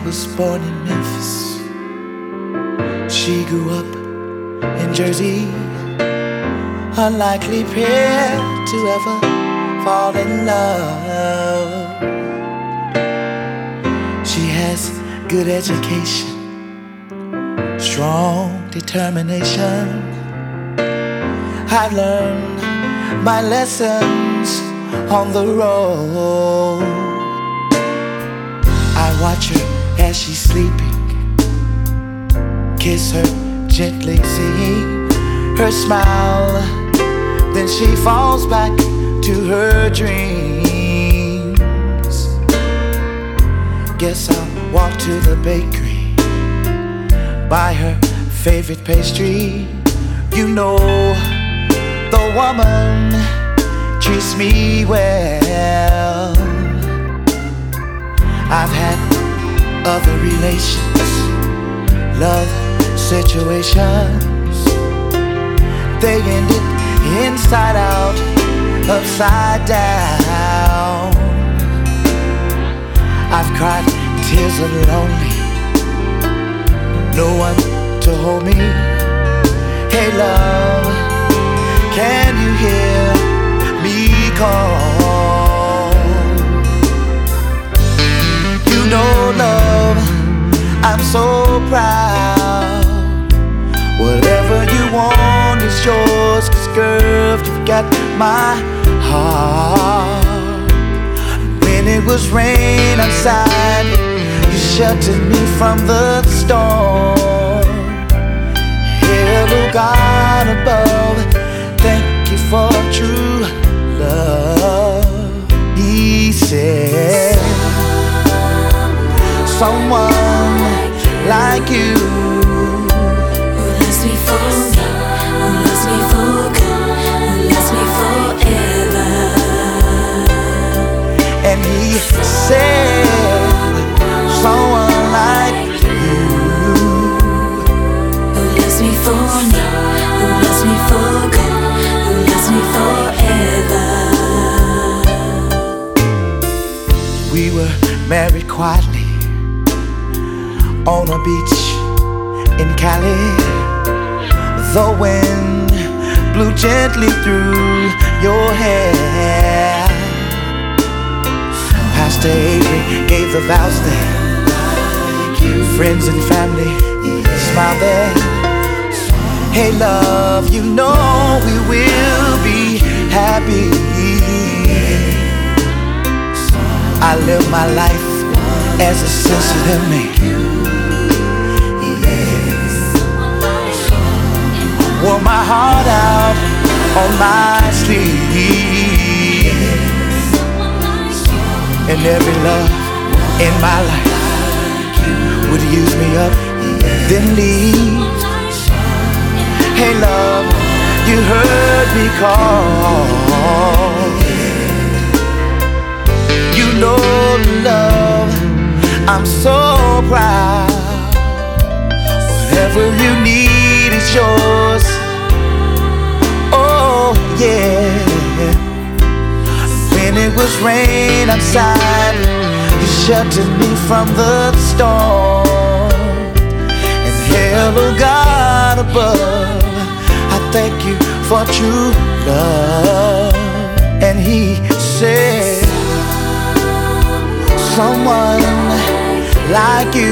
was born in Memphis. She grew up in Jersey. Unlikely pair to ever fall in love. She has good education, strong determination. I've learned my lessons on the road. I watch her as she's sleeping, kiss her gently, seeing her smile. Then she falls back to her dreams. Guess I'll walk to the bakery, buy her favorite pastry. You know, the woman treats me well. I've had other relations, love situations. They ended inside out, upside down. I've cried tears of lonely, no one to hold me. Hey love, can you hear me call? You know love, I'm so proud. Whatever you want is yours, 'cause girl, you've got my heart. When it was rain outside, you sheltered me from the storm. Hello God above, thank you for true love. He said, someone like you who loves me for good, who loves me forever. And he said, someone like you who loves me for me, who loves me for good, who loves me forever. We were married quietly on a beach in Cali. The wind blew gently through your hair. Pastor Avery gave the vows there. Friends and family smiled there. Hey love, you know we will be happy. I live my life as a sensitive man. Wore my heart out on my sleeve. And every love in my life would use me up, then leave. Hey love, you heard me call. You know love, I'm so proud. Whatever you need is yours. Oh yeah. When it was rain outside, you sheltered me from the storm. And hello God above, I thank you for true love. And he said, someone like you.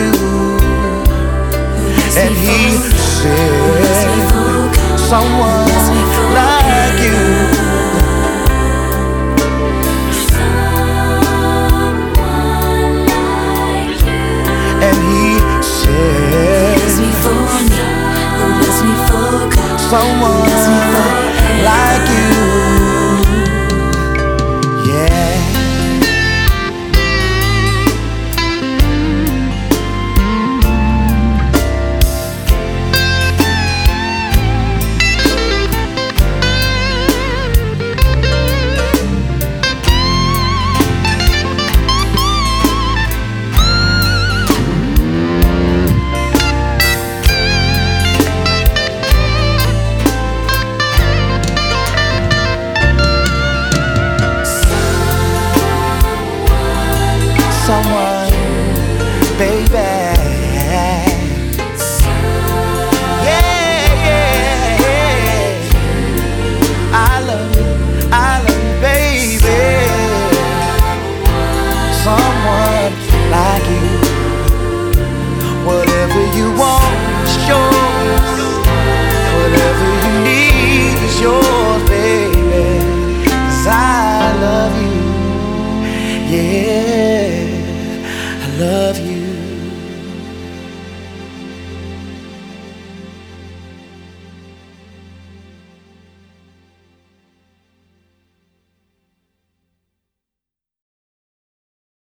And he said, someone like you. And he said, someone like you. Yeah. love you.